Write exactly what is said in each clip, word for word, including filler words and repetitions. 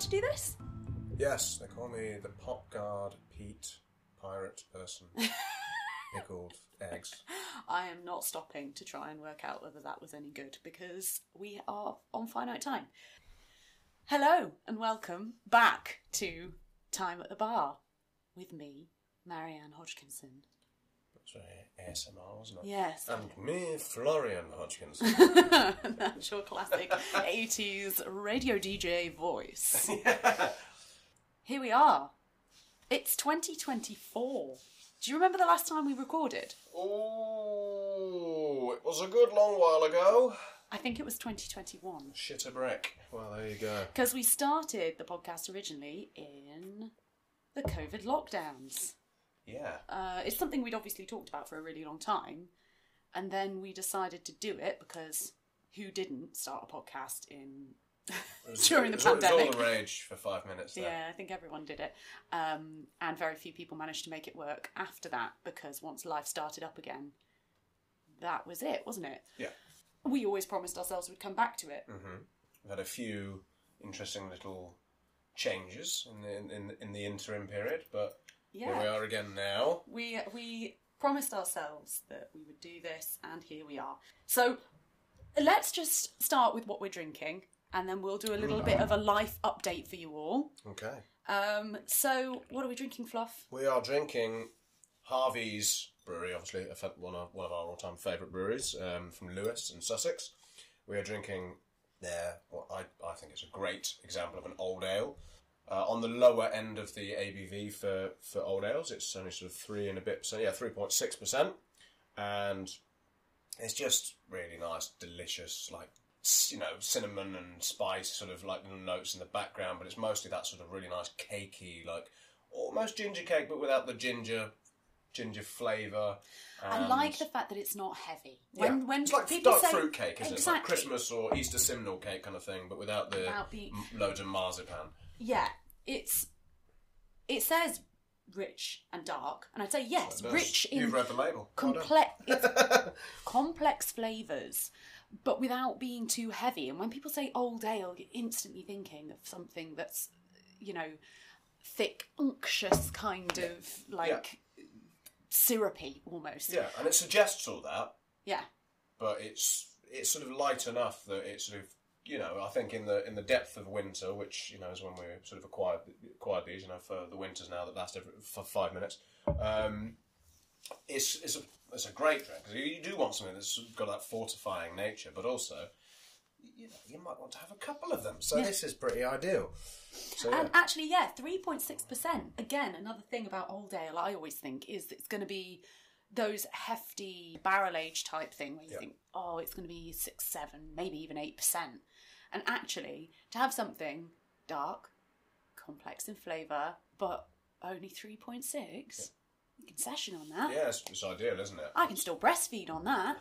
to do this? Yes, they call me the Pop Guard Pete Pirate Person. Pickled eggs. I am not stopping to try and work out whether that was any good, because we are on finite time. Hello and welcome back to Time at the Bar with me, Marianne Hodgkinson. That's very A S M R, wasn't it? Yes. And me, Florian Hodgkinson. That's your classic eighties radio D J voice. Yeah. Here we are. It's twenty twenty-four. Do you remember the last time we recorded? Oh, it was a good long while ago. I think it was twenty twenty-one. Shit a brick. Well, there you go. Because we started the podcast originally in the COVID lockdowns. Yeah. Uh, it's something we'd obviously talked about for a really long time. And then we decided to do it because who didn't start a podcast in Was, during the it was, pandemic? It was all the rage for five minutes there. Yeah, I think everyone did it. Um, and very few people managed to make it work after that, because once life started up again, that was it, wasn't it? Yeah. We always promised ourselves we'd come back to it. Mm-hmm. We've had a few interesting little changes in the in, in the interim period, but Yeah. here we are again now. We we promised ourselves that we would do this, and here we are. So let's just start with what we're drinking, and then we'll do a little bit of a life update for you all. Okay. Um, so what are we drinking, Fluff? We are drinking Harvey's Brewery, obviously a fa- one of one of our all-time favourite breweries, um, from Lewes in Sussex. We are drinking their, what I, I think is a great example of an old ale. Uh, on the lower end of the A B V for, for old ales, it's only sort of three and a bit percent, yeah, three point six percent. And it's just really nice, delicious, like, you know, cinnamon and spice, sort of like little notes in the background, but it's mostly that sort of really nice cakey, like almost ginger cake, but without the ginger ginger flavour. I like the fact that it's not heavy. When Yeah. when It's like people dark say fruit cake, isn't it? It's like exactly. Christmas or Easter simnel cake kind of thing, but without the Without the- m- loads of marzipan. Yeah, it's it says rich and dark, and I'd say yes, It does. rich in You've read the label. Well done. complex it's complex flavours, but without being too heavy. And when people say old ale, you're instantly thinking of something that's, you know, thick, unctuous kind of like syrupy almost. Yeah, and it suggests all that, Yeah. but it's it's sort of light enough that it's sort of, you know, I think in the in the depth of winter, which, you know, is when we sort of acquired acquired these, you know, for the winters now that last every, for five minutes. Um, it's it's a it's a great drink, because you, you do want something that's got that fortifying nature, but also, you know, you might want to have a couple of them. So Yeah. this is pretty ideal. So yeah. And actually, yeah, three point six percent. Again, another thing about old ale I always think is that it's going to be those hefty barrel age type thing where you Yeah. think, oh, it's going to be six, seven, maybe even eight percent. And actually, to have something dark, complex in flavour, but only three point six, concession on that. Yeah, it's, it's ideal, isn't it? I can still breastfeed on that.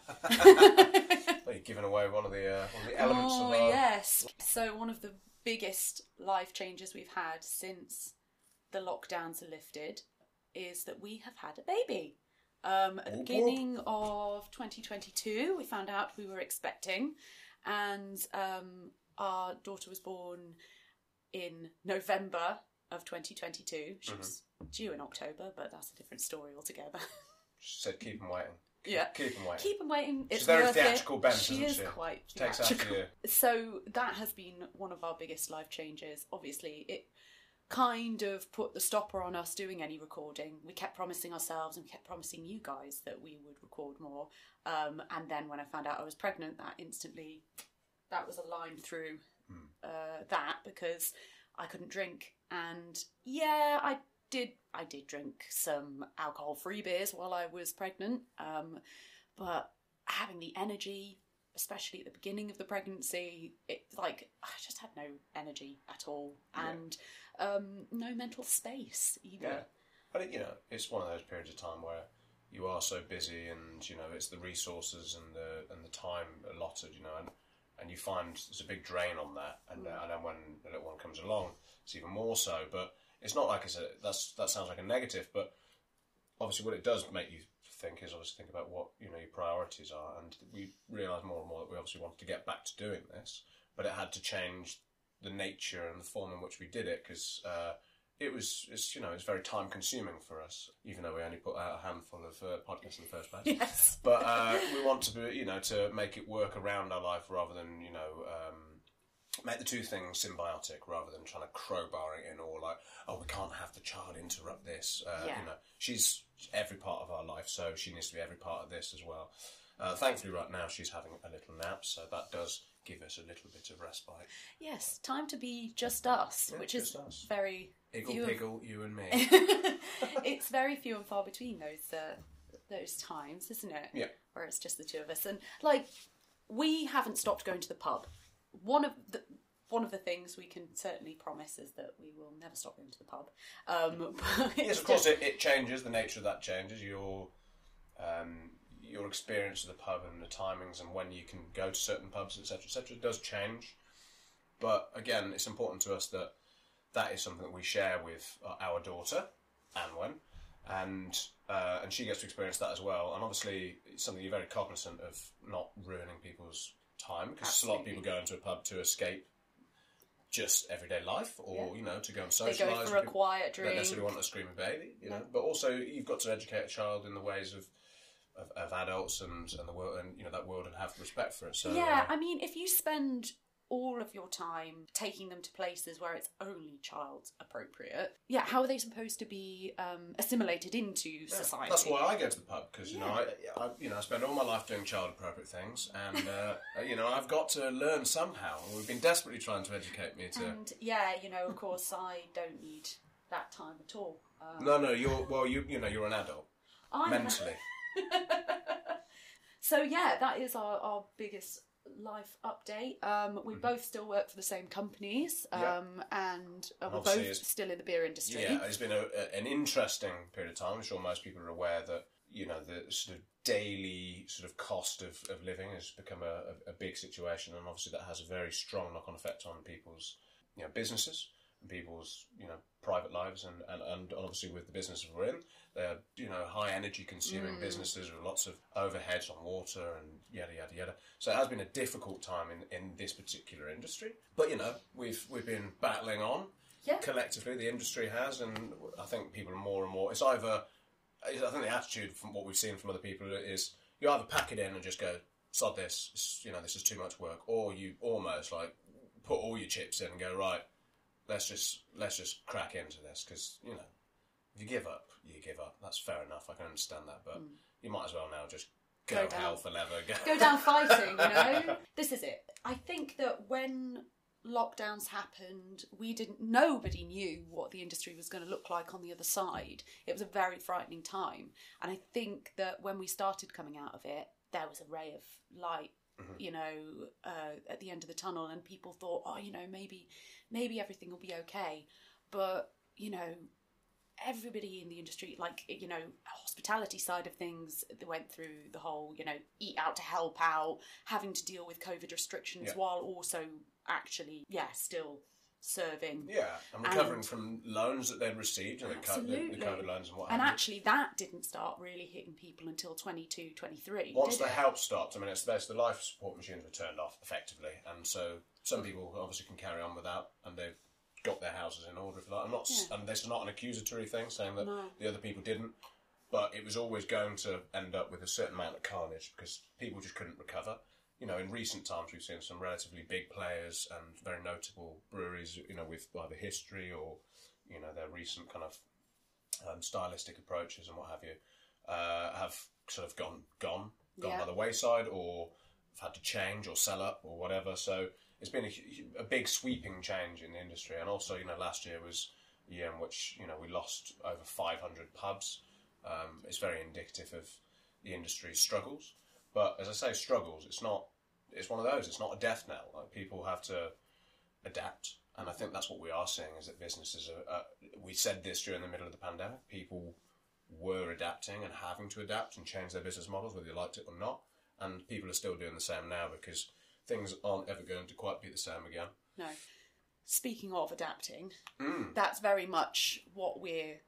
Well, you're giving away one of the uh, one of the elements oh, of our... yes. So one of the biggest life changes we've had since the lockdowns are lifted is that we have had a baby. Um, at the Whoop, beginning of twenty twenty-two, we found out we were expecting, and um, our daughter was born in November of twenty twenty-two. She Mhm. was due in October, but that's a different story altogether. She said, keep them waiting. Keep, Yeah. Keep them waiting. Keep them waiting. It's She's very worth theatrical it. bent, She isn't is she? quite Takes after theatrical. you. So that has been one of our biggest life changes. Obviously, it kind of put the stopper on us doing any recording. We kept promising ourselves and we kept promising you guys that we would record more. Um, and then when I found out I was pregnant, that instantly, that was a line through Hmm. uh, that, because I couldn't drink. And yeah, I did I did drink some alcohol-free beers while I was pregnant. Um, but having the energy, especially at the beginning of the pregnancy, it like I just had no energy at all, Yeah. and um, no mental space either. Yeah. But, it, you know, it's one of those periods of time where you are so busy, and, you know, it's the resources and the and the time allotted, you know, and, and you find there's a big drain on that, and, Mm. and then when the little one comes along, it's even more so. But it's not like it's a, that's, that sounds like a negative, but obviously what it does make you think is obviously think about what, you know, your priorities are, and we realise more and more that we obviously wanted to get back to doing this, but it had to change the nature and the form in which we did it, because uh, it was, it's, you know, it's very time consuming for us, even though we only put out a handful of uh, podcasts in the first place. Yes. But uh, we want to be, you know, to make it work around our life rather than, you know, um, make the two things symbiotic rather than trying to crowbar it in, or like, oh, we can't have the child interrupt this. Uh, Yeah. You know, she's every part of our life, so she needs to be every part of this as well. Uh, thankfully, right now she's having a little nap, so that does give us a little bit of respite. Yes, time to be just us, Yeah, which just is us. very Iggle few and- piggle, you and me. It's very few and far between those uh, those times, isn't it? Yeah. Where it's just the two of us, and like we haven't stopped going to the pub. One of the one of the things we can certainly promise is that we will never stop going to the pub. Um, but Yes, it's of course, just- it, it changes. The nature of that changes. Your um, your experience of the pub and the timings and when you can go to certain pubs, et cetera, et cetera, does change. But again, it's important to us that that is something that we share with uh, our daughter, Anwen, and uh, and she gets to experience that as well. And obviously, it's something you're very cognizant of not ruining people's time, because a lot of people go into a pub to escape just everyday life, or Yeah. you know, to go and they socialise. go for a People quiet don't drink. necessarily want a screaming baby, you know. No. But also, you've got to educate a child in the ways of of, of adults and and the world, and you know, that world, and have respect for it. So Yeah, uh, I mean, if you spend all of your time taking them to places where it's only child appropriate, yeah, how are they supposed to be um, assimilated into yeah, society? that's why I go to the pub, because you know, Yeah. I, I you know I spend all my life doing child appropriate things, and uh, you know, I've got to learn somehow. And we've been desperately trying to educate me to. And yeah, you know, of course, I don't need that time at all. Um, No, no, you're well, you you know, you're an adult I'm- mentally. So yeah, that is our, our biggest life update. Um, we Mhm. both still work for the same companies, um, Yeah. and uh, we're Obviously both it's- still in the beer industry. Yeah, it's been a, a, an interesting period of time. I'm sure most people are aware that, you know, the sort of daily sort of cost of, of living has become a, a, a big situation, and obviously that has a very strong knock-on effect on people's, you know, businesses and people's, you know, private lives, and, and, and obviously with the business we're in, they're, you know, high energy consuming Mm. businesses with lots of overheads on water and yada yada yada. So it has been a difficult time in, in this particular industry. But you know, we've we've been battling on. Yeah. Collectively, the industry has, and I think people are more and more. It's either, I think the attitude from what we've seen from other people is you either pack it in and just go, sod this, it's, you know, this is too much work, or you almost like put all your chips in and go, right, let's just let's just crack into this, because you know, if you give up, you give up. That's fair enough. I can understand that, but you might as well now just go, Go down. hell for leather. Go, Go down fighting, you know? This is it. I think that when lockdowns happened, we didn't, nobody knew what the industry was going to look like on the other side. It was a very frightening time. And I think that when we started coming out of it, there was a ray of light, Mhm. you know, uh, at the end of the tunnel, and people thought, oh, you know, maybe, maybe everything will be okay. But, you know, everybody in the industry, like, you know, hospitality side of things, they went through the whole, you know, eat out to help out, having to deal with COVID restrictions Yeah. while also actually, yeah, still serving. Yeah, and recovering And- from loans that they'd received, and the, co- the, the Absolutely. COVID loans and what And have you. actually, that didn't start really hitting people until twenty-two, twenty-three. Once did the it? help stopped, I mean, it's there's the life support machines were turned off effectively, and so some people obviously can carry on without, and they've got their houses in order. If you like, I'm not, s Yeah. and this is not an accusatory thing saying that No. the other people didn't, but it was always going to end up with a certain amount of carnage because people just couldn't recover. You know, in recent times we've seen some relatively big players and very notable breweries, you know, with either history or, you know, their recent kind of um, stylistic approaches and what have you, uh, have sort of gone gone gone Yeah. by the wayside, or have had to change or sell up or whatever. So it's been a, hu- a big sweeping change in the industry. And also, you know, last year was a year in which, you know, we lost over five hundred pubs. Um, it's very indicative of the industry's struggles. But as I say, struggles, it's not, it's one of those, it's not a death knell. Like, people have to adapt. And I think that's what we are seeing, is that businesses are, uh, we said this during the middle of the pandemic, people were adapting and having to adapt and change their business models, whether you liked it or not. And people are still doing the same now, because things aren't ever going to quite be the same again. No. Speaking of adapting, Mm. that's very much what we're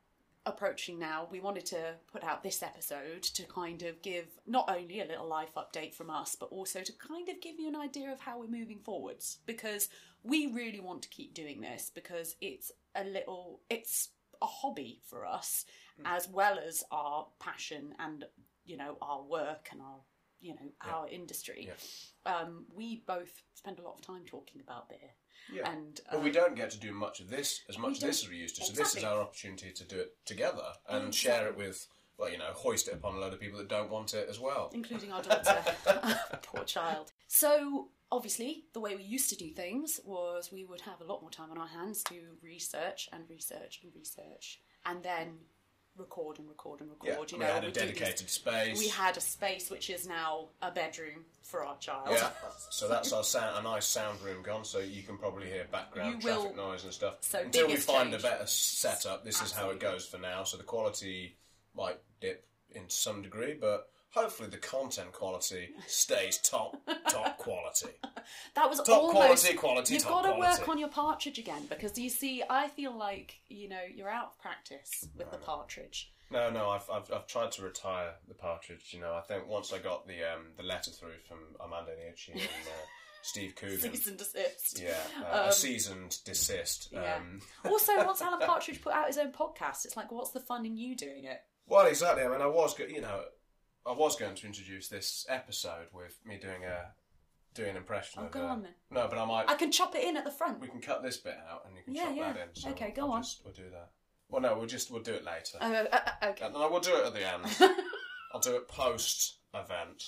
approaching now, we wanted to put out this episode to kind of give not only a little life update from us, but also to kind of give you an idea of how we're moving forwards. Because we really want to keep doing this because it's a little, it's a hobby for us, mm. as well as our passion and, you know, our work and our, you know, yeah. our industry. Yeah. Um, we both spend a lot of time talking about beer. Yeah. And, but um, we don't get to do much of this, as much of this as we used to. So exactly. this is our opportunity to do it together and exactly. share it with, well, you know, hoist it upon a load of people that don't want it as well. Including our daughter. Poor child. So, obviously, the way we used to do things was we would have a lot more time on our hands to research and research and research. And then record and record and record. Yeah, you know, we had a we dedicated space. We had a space which is now a bedroom for our child. Yeah, so that's our sound, a nice sound room gone, so you can probably hear background You traffic will- noise and stuff. so Until we biggest find change. a better setup, this Absolutely. is how it goes for now. So the quality might dip in some degree, but hopefully the content quality stays top, top quality. That was Top almost... quality, quality, You've top got to quality. work on your partridge again, because you see, I feel like, you know, you're out of practice with the partridge. No, no, I've, I've I've tried to retire the partridge. You know, I think once I got the um the letter through from Amanda Niucci and uh, Steve Coogan, Cease and desist. yeah, uh, Um, a seasoned desist. Yeah. Um, Also, once Alan Partridge put out his own podcast, it's like, what's the fun in you doing it? well, exactly. I mean, I was, go- you know, I was going to introduce this episode with me doing a doing an impression Oh, of. go uh, on then. No, but I might. I can chop it in at the front. We can cut this bit out, and you can Yeah, chop yeah. that in. So Okay, go we'll on. Just, we'll do that. Well, no, we'll just we'll do it later. Oh, uh, uh, okay. Uh, no, we'll do it at the end. I'll do it post event.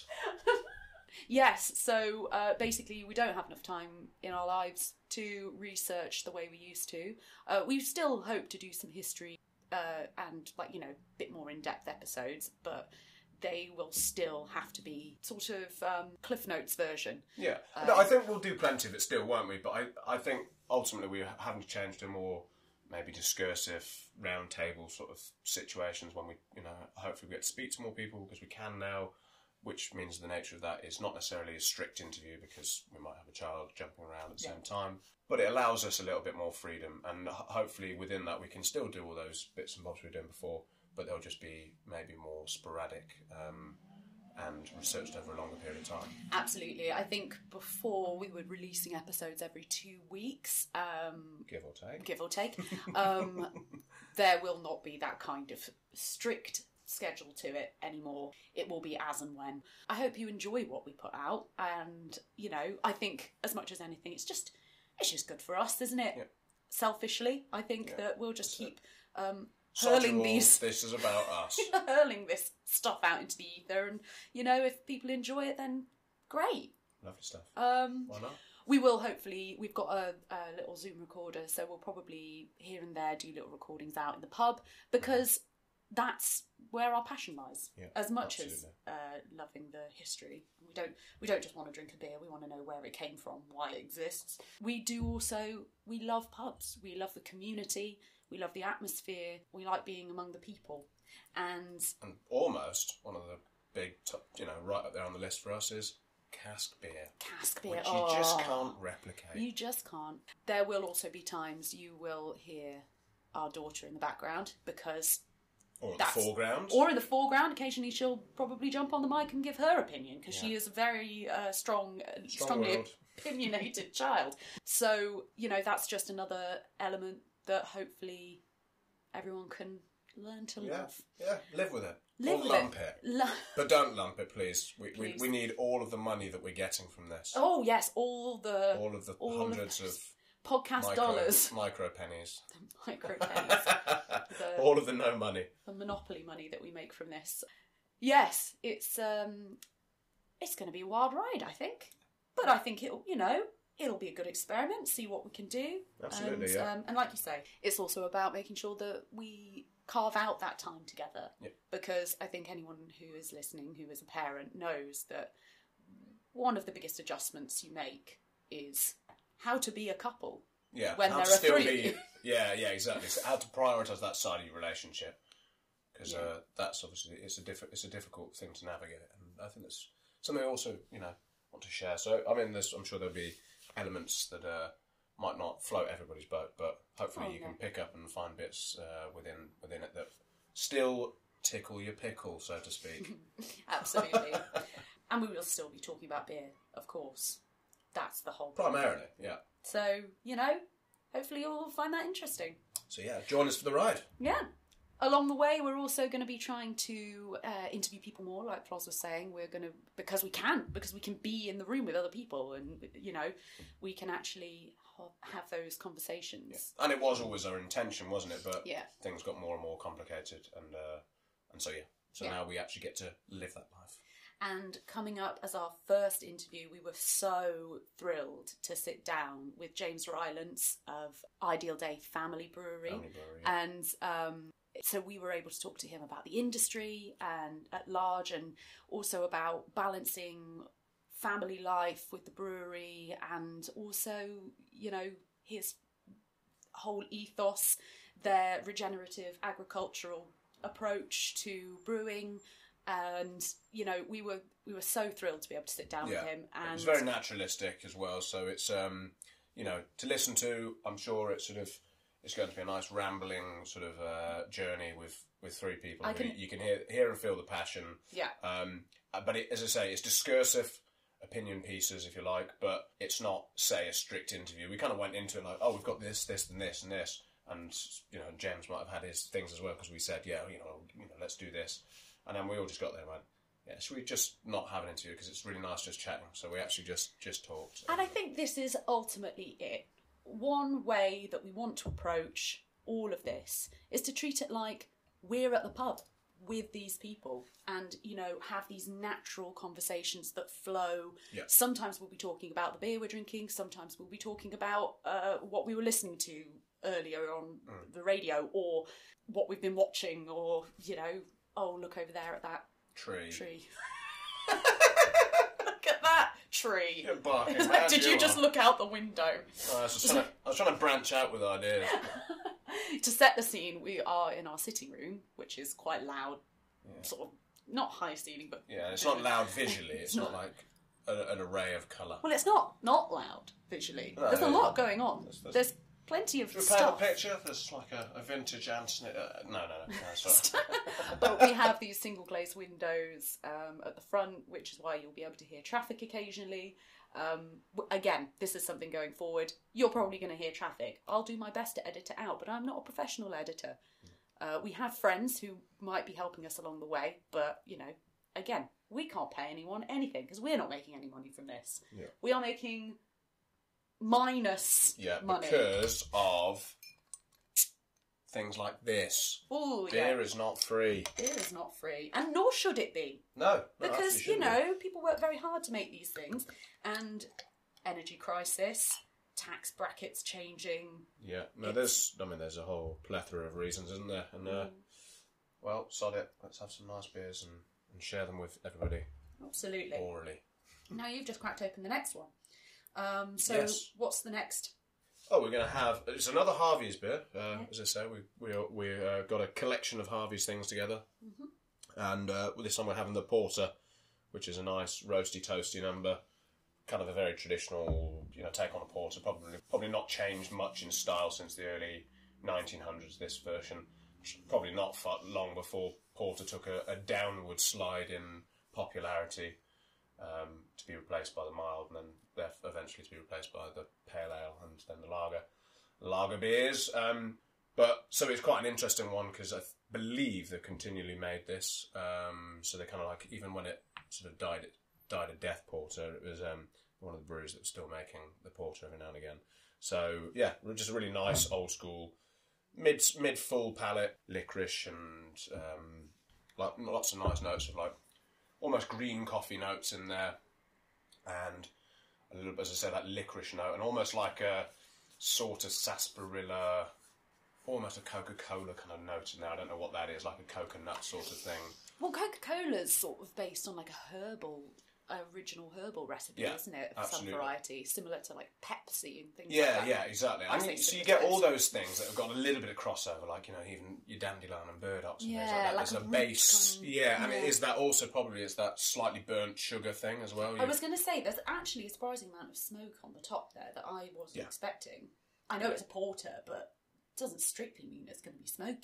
Yes, so uh, basically we don't have enough time in our lives to research the way we used to. Uh, we still hope to do some history uh, and, like, you know, a bit more in-depth episodes, but they will still have to be sort of um, Cliff Notes version. Yeah, Um, no, I think we'll do plenty of it still, won't we? But I, I think ultimately we haven't changed to more maybe discursive round table sort of situations when we, you know, hopefully we get to speak to more people because we can now, which means the nature of that is not necessarily a strict interview because we might have a child jumping around at the Yeah. same time, but it allows us a little bit more freedom, and ho- hopefully within that we can still do all those bits and bobs we were doing before, but they'll just be maybe more sporadic um, and researched over a longer period of time. Absolutely. I think before we were releasing episodes every two weeks, um, Give or take. give or take, um, there will not be that kind of strict schedule to it anymore. It will be as and when. I hope you enjoy what we put out, and, you know, I think as much as anything, it's just it's just good for us, isn't it? Yeah. Selfishly, I think Yeah. that we'll just That's keep um, Sod hurling you all, these This is about us. hurling this stuff out into the ether, and, you know, if people enjoy it, then great. Lovely stuff. Um, Why not? we will hopefully, we've got a, a little Zoom recorder, so we'll probably here and there do little recordings out in the pub, because that's where our passion lies. Yeah, as much absolutely. as uh, loving the history, we don't we don't just want to drink a beer. We want to know where it came from, why it exists. We do also we love pubs. We love the community. We love the atmosphere. We like being among the people, and And almost one of the big, top, you know, right up there on the list for us is cask beer, cask beer. which you oh, just can't replicate. You just can't. There will also be times you will hear our daughter in the background, because or in that's- the foreground. or in the foreground, occasionally she'll probably jump on the mic and give her opinion, because she Yeah. is a very uh, strong, uh, strongly Strong-willed. opinionated child. So, you know, that's just another element that hopefully everyone can learn to yeah, love. yeah, live with it. Live or with lump it. it. Lo- But don't lump it, please. We, we Please. we need all of the money that we're getting from this. oh, yes, all the all of the all of hundreds those of podcast micro, dollars, micro pennies. micro pennies, the, all of the no money. the monopoly money that we make from this. Yes, it's um, it's going to be a wild ride, I think. But I think it'll, you know, it'll be a good experiment. See what we can do. Absolutely, and, yeah. Um, and like you say, it's also about making sure that we carve out that time together. Yeah. Because I think anyone who is listening, who is a parent, knows that one of the biggest adjustments you make is how to be a couple. Yeah, when how there to are still three of be, you. yeah, yeah, exactly. So how to prioritise that side of your relationship, because Yeah. uh, that's obviously it's a diff- it's a difficult thing to navigate, and I think that's something I also you know want to share. So I mean, there's, I'm sure there'll be elements that uh, might not float everybody's boat, but hopefully Oh, you no. can pick up and find bits uh, within within it that still tickle your pickle, so to speak. Absolutely. And we will still be talking about beer, of course. That's the whole point. Primarily, yeah. So, you know, hopefully you'll find that interesting. So yeah, join us for the ride. Yeah. Along the way, we're also going to be trying to uh, interview people more, like Ploz was saying. We're going to, because we can, because we can be in the room with other people and, you know, we can actually ha- have those conversations. Yeah. And it was always our intention, wasn't it? But yeah. things got more and more complicated. And uh, and so, yeah. So yeah. now we actually get to live that life. And coming up as our first interview, we were so thrilled to sit down with James Rylance of Ideal Day Family Brewery. Family Brewery, yeah. And um, so we were able to talk to him about the industry and at large, and also about balancing family life with the brewery, and also, you know, his whole ethos, their regenerative agricultural approach to brewing. And, you know, we were we were so thrilled to be able to sit down yeah. with him. And it's very naturalistic as well, so it's, um, you know, to listen to. I'm sure it's sort of, it's going to be a nice rambling sort of uh, journey with, with three people. I can, you can hear hear and feel the passion. Yeah. Um, but it, as I say, it's discursive opinion pieces, if you like, but it's not, say, a strict interview. We kind of went into it like, oh, we've got this, this, and this, and this. And, you know, James might have had his things as well, because we said, yeah, you know, you know, let's do this. And then we all just got there and went, yeah, should we just not have an interview, because it's really nice just chatting. So we actually just, just talked. And I think this is ultimately it. One way that we want to approach all of this is to treat it like we're at the pub with these people and, you know, have these natural conversations that flow. Yeah. Sometimes we'll be talking about the beer we're drinking. Sometimes we'll be talking about uh, what we were listening to earlier on mm. the radio, or what we've been watching, or, you know, oh, look over there at that tree. Tree. Look at that tree. You're barking, like, man, did you, you just look out the window? Oh, I, was just trying to, I was trying to branch out with ideas. To set the scene, we are in our sitting room, which is quite loud, yeah. sort of, not high ceiling, but... Yeah, it's not loud visually. It's not, not like a, an array of colour. Well, it's not not loud visually. No, there's a lot going on. There's, there's, there's plenty of Should we stuff. paint a picture? There's like a, a vintage Anthony... Uh, no, no, no. no sorry. But we have these single glazed windows um, at the front, which is why you'll be able to hear traffic occasionally. Um, again, this is something going forward. You're probably going to hear traffic. I'll do my best to edit it out, but I'm not a professional editor. Uh, we have friends who might be helping us along the way, but, you know, again, we can't pay anyone anything because we're not making any money from this. Yeah. We are making minus yeah, money. Because of things like this. Ooh, Beer yeah. is not free. Beer is not free. And nor should it be. No. no because, you know, be. people work very hard to make these things. And energy crisis, tax brackets changing. Yeah. No, it's... there's, I mean, there's a whole plethora of reasons, isn't there? And, uh, mm. well, sod it. Let's have some nice beers and, and share them with everybody. Absolutely. Orally. Now you've just cracked open the next one. Um, so yes. What's the next? Oh, we're going to have... It's another Harvey's beer. Uh, yeah. As I say, we we we uh, got a collection of Harvey's things together. Mm-hmm. And uh, this one we're having the Porter, which is a nice roasty, toasty number. Kind of a very traditional, you know, take on a Porter. Probably probably not changed much in style since the early nineteen hundreds, this version. Probably not far, long before Porter took a, a downward slide in popularity um, to be replaced by the mild, and then eventually to be replaced by the pale ale and then the lager lager beers. Um, but so it's quite an interesting one because I th- believe they continually made this. Um, so they kind of like, even when it sort of died, it died a death porter, it was um, one of the breweries that was still making the porter every now and again. So yeah, just a really nice old school mid mid full palate licorice and um, like lots of nice notes of like almost green coffee notes in there, and a little bit, as I said, that licorice note, and almost like a sort of sarsaparilla, almost a Coca-Cola kind of note in there. I don't know what that is, like a coconut sort of thing. Well, Coca-Cola's sort of based on like a herbal, original herbal recipe, yeah, isn't it? Of absolutely. Some variety, similar to like Pepsi and things yeah, like that. Yeah, yeah, exactly. I mean, so you get all those things that have got a little bit of crossover, like, you know, even your dandelion and burdock and yeah, things like that. like There's a, a base. Kind of, yeah, and yeah. is that also probably is that slightly burnt sugar thing as well? You... I was going to say, there's actually a surprising amount of smoke on the top there that I wasn't yeah. expecting. I know it's a porter, but it doesn't strictly mean it's going to be smoky.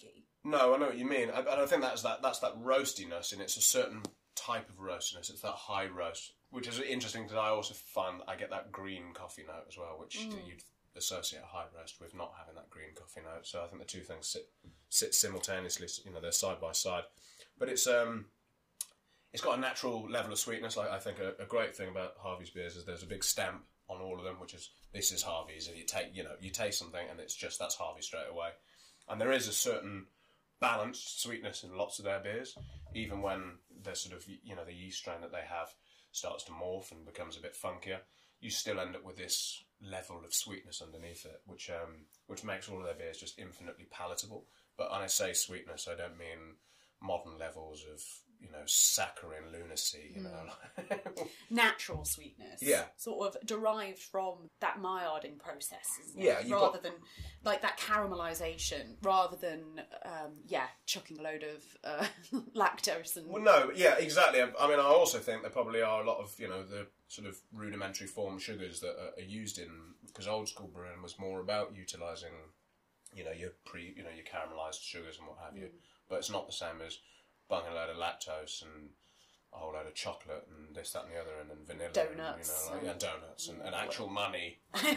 No, I know what you mean. I, and I think that's that that's that roastiness, and it's a certain type of roastiness. It's that high roast, which is interesting because I also find I get that green coffee note as well, which mm. you'd associate a high roast with not having that green coffee note. So I think the two things sit sit simultaneously. You know, they're side by side. But it's um, it's got a natural level of sweetness. Like I think a, a great thing about Harvey's beers is there's a big stamp on all of them, which is this is Harvey's, and you take you know you taste something and it's just that's Harvey straight away. And there is a certain balanced sweetness in lots of their beers, even when the sort of you know the yeast strain that they have starts to morph and becomes a bit funkier. You still end up with this level of sweetness underneath it, which um, which makes all of their beers just infinitely palatable. But when I say sweetness, I don't mean modern levels of you know saccharine lunacy. You mm. know, natural sweetness. Yeah, sort of derived from that Maillarding process. Isn't it? Yeah, rather got... than like that caramelisation, rather than um, yeah, chucking a load of uh, lactose and. Well, no, yeah, exactly. I mean, I also think there probably are a lot of you know the sort of rudimentary form sugars that are, are used in because old school brewing was more about utilising you know your pre you know your caramelised sugars and what have you. Mm. But it's not the same as bunging a load of lactose and a whole load of chocolate and this, that and the other and, and vanilla. Donuts. And, you know, like, yeah, donuts and, and actual money.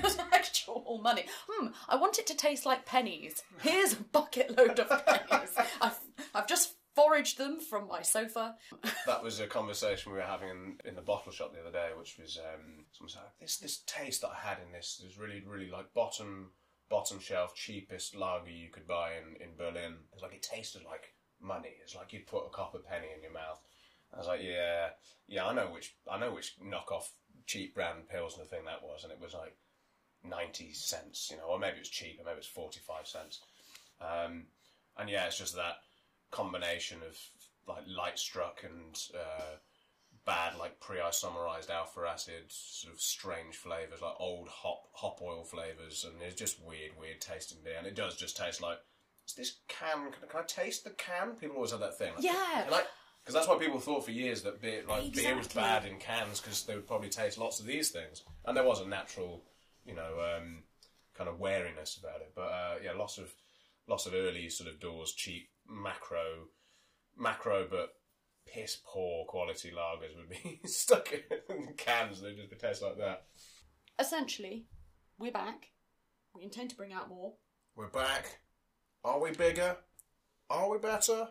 Actual money. Hmm, I want it to taste like pennies. Here's a bucket load of pennies. I've, I've just foraged them from my sofa. That was a conversation we were having in, in the bottle shop the other day, which was, um, someone said, this, this taste that I had in this is really, really like bottom... bottom shelf, cheapest lager you could buy in, in Berlin. It's like it tasted like money. It's like you'd put a copper penny in your mouth. I was like, yeah, yeah, I know which I know which knockoff cheap brand Pilsner thing that was, and it was like ninety cents, you know, or maybe it was cheaper, maybe it was forty-five cents. Um, and yeah, it's just that combination of like light struck and uh, bad, like pre-isomerized alpha acid, sort of strange flavours, like old hop hop oil flavours, and it's just weird, weird tasting beer. And it does just taste like, is this can, can, can I taste the can? People always have that thing. Like, yeah. And like, because that's why people thought for years that beer, like exactly. beer was bad in cans because they would probably taste lots of these things. And there was a natural, you know, um, kind of wariness about it. But uh, yeah, lots of, lots of early sort of doors, cheap, macro, macro, but piss poor quality lagers would be stuck in cans. They'd just taste like that. Essentially, we're back. We intend to bring out more. We're back. Are we bigger? Are we better?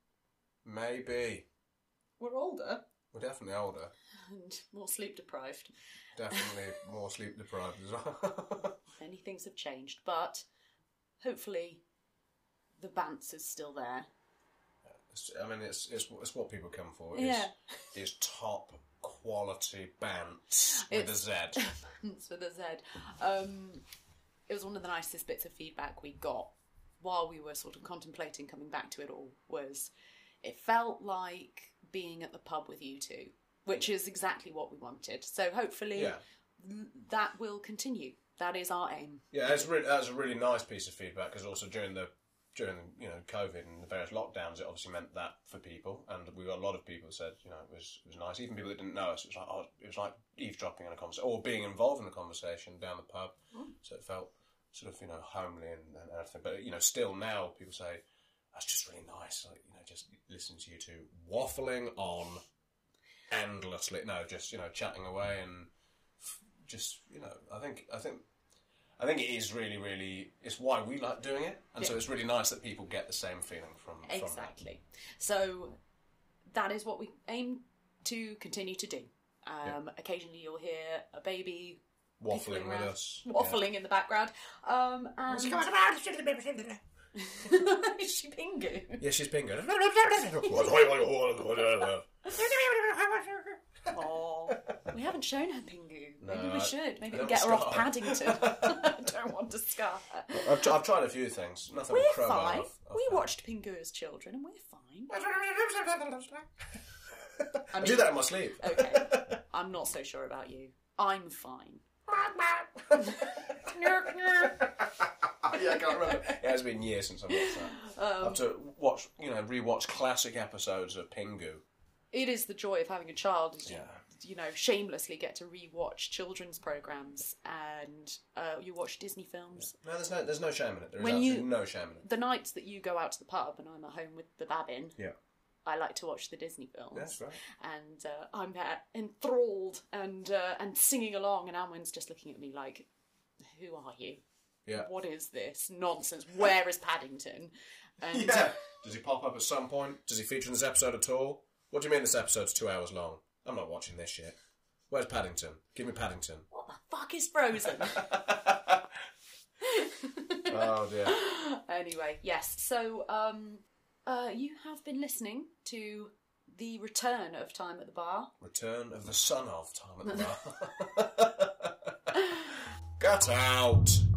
Maybe. We're older. We're definitely older. And more sleep deprived. Definitely more sleep deprived as well. Many things have changed, but hopefully the bants is still there. I mean, it's it's it's what people come for. Yeah. Is, is top quality bants with it's, a Z. Bants with a Z. Um, it was one of the nicest bits of feedback we got while we were sort of contemplating coming back to it all. Was it felt like being at the pub with you two, which is exactly what we wanted. So hopefully yeah. th- that will continue. That is our aim. Yeah, that's really, that's a really nice piece of feedback because also during the during you know COVID and the various lockdowns, it obviously meant that for people, and we got a lot of people who said you know it was it was nice. Even people that didn't know us, it was like oh, it was like eavesdropping on a conversation or being involved in a conversation down the pub. Mm. So it felt sort of you know homely and, and everything. But you know, still now people say that's just really nice. Like you know, just listening to you two waffling on endlessly. No, just you know chatting away and f- just you know I think I think. I think it is really, really... It's why we like doing it. And yeah. so it's really nice that people get the same feeling from, from that. Exactly. So that is what we aim to continue to do. Um, yeah. Occasionally you'll hear a baby... Waffling with around, us. Waffling yeah. in the background. Um, and... Is she Pingu? Yeah, she's Pingu. Oh, we haven't shown her Pingu. No, Maybe we should. Maybe we'll don't get her off scar her. Paddington. I don't want to scar her. I've, t- I've tried a few things. Nothing We're will crow fine. off, off we her. watched Pingu as children and we're fine. I, mean, I do that in my sleep. Okay. I'm not so sure about you. I'm fine. Yeah, I can't remember. It has been years since I've watched that. Um, I have to watch, you know, rewatch classic episodes of Pingu. It is the joy of having a child. Is yeah. you know, shamelessly get to re-watch children's programs and uh, you watch Disney films. No, there's no, there's no shame in it. There is When absolutely you- no shame in it. The nights that you go out to the pub and I'm at home with the Babin, Yeah. I like to watch the Disney films. That's right. And uh, I'm there enthralled and uh, and singing along, and Anwen's just looking at me like, who are you? Yeah. What is this nonsense? Where is Paddington? And Yeah. Does he pop up at some point? Does he feature in this episode at all? What do you mean this episode's two hours long? I'm not watching this shit. Where's Paddington? Give me Paddington. what the fuck is Frozen? Oh dear. Anyway, yes. So, um, uh, you have been listening to the return of Time at the Bar. Return of the son of Time at the Bar. Get out!